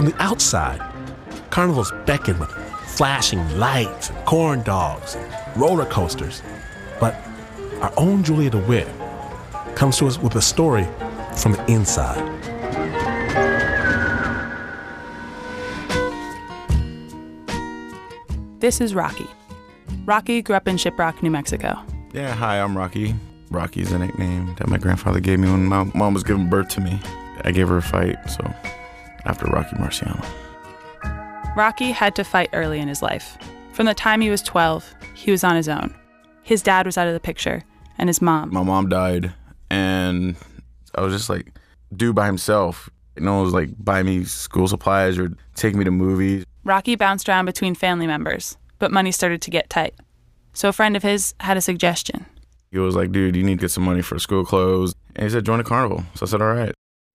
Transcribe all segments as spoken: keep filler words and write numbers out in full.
From the outside, carnivals beckon with flashing lights and corn dogs and roller coasters. But our own Julia DeWitt comes to us with a story from the inside. This is Rocky. Rocky grew up in Shiprock, New Mexico. Yeah, hi, I'm Rocky. Rocky's a nickname that my grandfather gave me when my mom was giving birth to me. I gave her a fight, so after Rocky Marciano. Rocky had to fight early in his life. From the time he was twelve, he was on his own. His dad was out of the picture, and his mom. My mom died, and I was just like, dude by himself. No one was like buying me school supplies or taking me to movies. Rocky bounced around between family members, but money started to get tight. So a friend of his had a suggestion. He was like, dude, you need to get some money for school clothes. And he said, join a carnival. So I said, all right.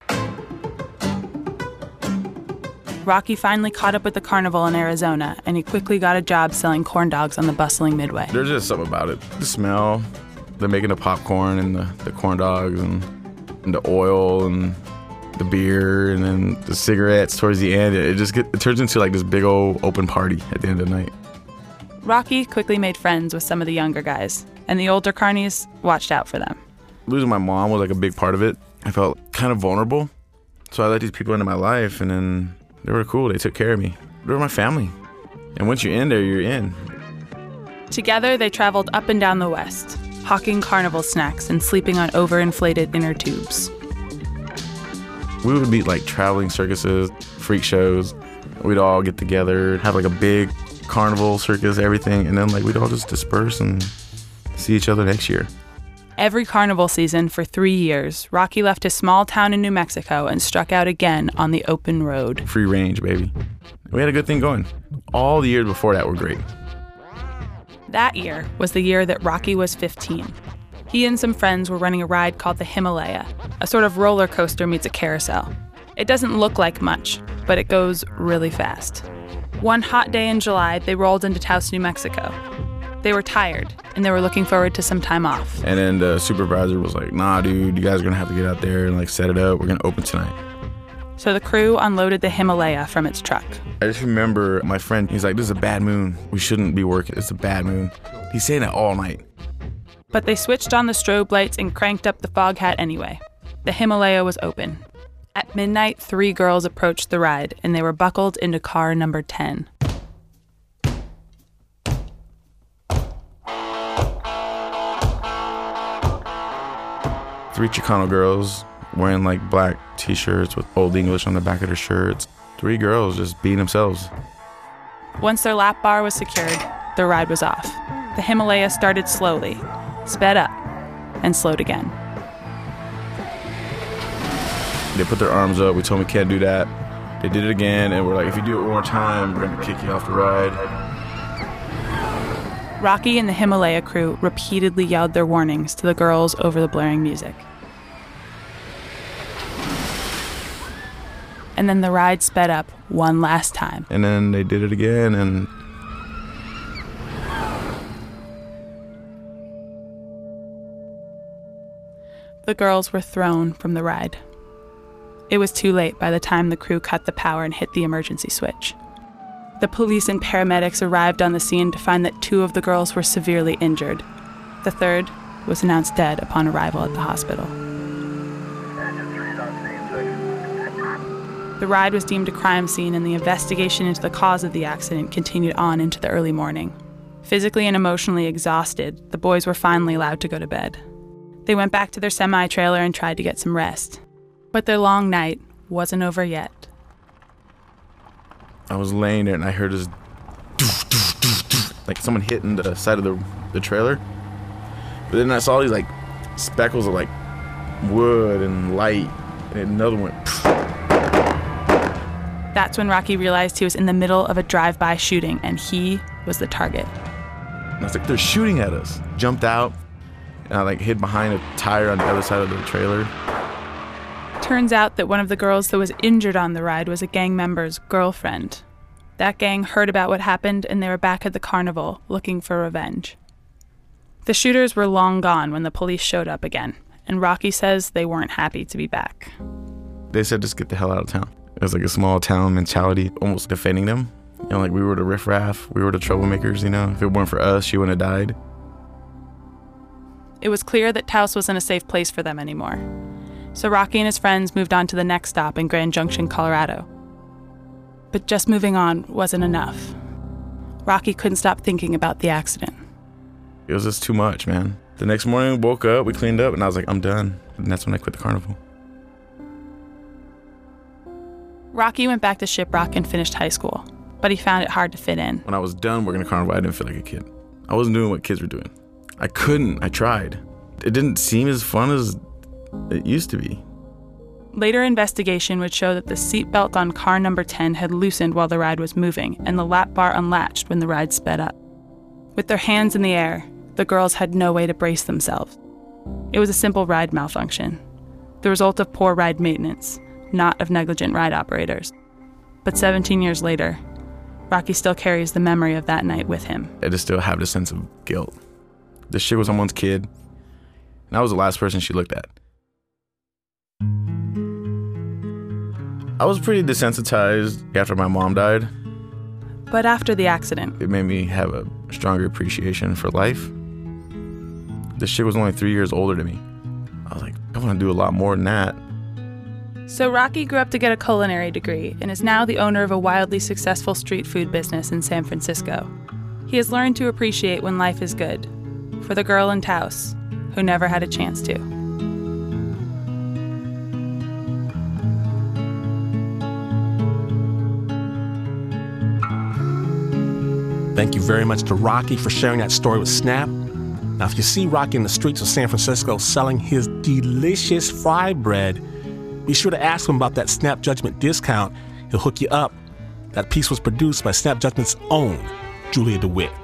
Rocky finally caught up with the carnival in Arizona, and he quickly got a job selling corn dogs on the bustling Midway. There's just something about it. The smell, they're making the popcorn and the, the corn dogs and, and the oil and the beer and then the cigarettes towards the end. It just get, it turns into like this big old open party at the end of the night. Rocky quickly made friends with some of the younger guys, and the older carnies watched out for them. Losing my mom was like a big part of it. I felt kind of vulnerable. So I let these people into my life, and then they were cool. They took care of me. They were my family. And once you're in there, you're in. Together, they traveled up and down the West, hawking carnival snacks and sleeping on overinflated inner tubes. We would be like traveling circuses, freak shows. We'd all get together, have like a big carnival circus, everything, and then like we'd all just disperse and see each other next year. Every carnival season for three years, Rocky left his small town in New Mexico and struck out again on the open road. Free range, baby. We had a good thing going. All the years before that were great. That year was the year that Rocky was fifteen. He and some friends were running a ride called the Himalaya, a sort of roller coaster meets a carousel. It doesn't look like much, but it goes really fast. One hot day in July, they rolled into Taos, New Mexico. They were tired, and they were looking forward to some time off. And then the supervisor was like, nah, dude, you guys are going to have to get out there and like set it up. We're going to open tonight. So the crew unloaded the Himalaya from its truck. I just remember my friend, he's like, this is a bad moon. We shouldn't be working. It's a bad moon. He's saying that all night. But they switched on the strobe lights and cranked up the fog hat anyway. The Himalaya was open. At midnight, three girls approached the ride, and they were buckled into car number ten. Three Chicano girls wearing like black t-shirts with Old English on the back of their shirts. Three girls just being themselves. Once their lap bar was secured, the ride was off. The Himalaya started slowly, sped up, and slowed again. They put their arms up. We told them we can't do that. They did it again, and we're like, if you do it one more time, we're going to kick you off the ride. Rocky and the Himalaya crew repeatedly yelled their warnings to the girls over the blaring music. And then the ride sped up one last time. And then they did it again, and the girls were thrown from the ride. It was too late by the time the crew cut the power and hit the emergency switch. The police and paramedics arrived on the scene to find that two of the girls were severely injured. The third was announced dead upon arrival at the hospital. The ride was deemed a crime scene, and the investigation into the cause of the accident continued on into the early morning. Physically and emotionally exhausted, the boys were finally allowed to go to bed. They went back to their semi-trailer and tried to get some rest. But their long night wasn't over yet. I was laying there and I heard this doof, doof, doof, doof, like someone hitting the side of the, the trailer. But then I saw these like speckles of like wood and light, and another one went. That's when Rocky realized he was in the middle of a drive-by shooting, and he was the target. And I was like, they're shooting at us. Jumped out, and I like hid behind a tire on the other side of the trailer. Turns out that one of the girls that was injured on the ride was a gang member's girlfriend. That gang heard about what happened, and they were back at the carnival looking for revenge. The shooters were long gone when the police showed up again, and Rocky says they weren't happy to be back. They said, just get the hell out of town. It was like a small town mentality, almost defending them. You know, like we were the riffraff, we were the troublemakers, you know. If it weren't for us, she wouldn't have died. It was clear that Taos wasn't a safe place for them anymore. So Rocky and his friends moved on to the next stop in Grand Junction, Colorado. But just moving on wasn't enough. Rocky couldn't stop thinking about the accident. It was just too much, man. The next morning, we woke up, we cleaned up, and I was like, I'm done. And that's when I quit the carnival. Rocky went back to Shiprock and finished high school, but he found it hard to fit in. When I was done working the carnival, I didn't feel like a kid. I wasn't doing what kids were doing. I couldn't. I tried. It didn't seem as fun as it used to be. Later investigation would show that the seatbelt on car number ten had loosened while the ride was moving, and the lap bar unlatched when the ride sped up. With their hands in the air, the girls had no way to brace themselves. It was a simple ride malfunction, the result of poor ride maintenance, not of negligent ride operators. But seventeen years later, Rocky still carries the memory of that night with him. I just still have this sense of guilt. This chick was someone's kid, and I was the last person she looked at. I was pretty desensitized after my mom died. But after the accident, it made me have a stronger appreciation for life. This chick was only three years older than me. I was like, I want to do a lot more than that. So Rocky grew up to get a culinary degree and is now the owner of a wildly successful street food business in San Francisco. He has learned to appreciate when life is good, for the girl in Taos, who never had a chance to. Thank you very much to Rocky for sharing that story with Snap. Now, if you see Rocky in the streets of San Francisco selling his delicious fry bread, be sure to ask him about that Snap Judgment discount. He'll hook you up. That piece was produced by Snap Judgment's own Julia DeWitt.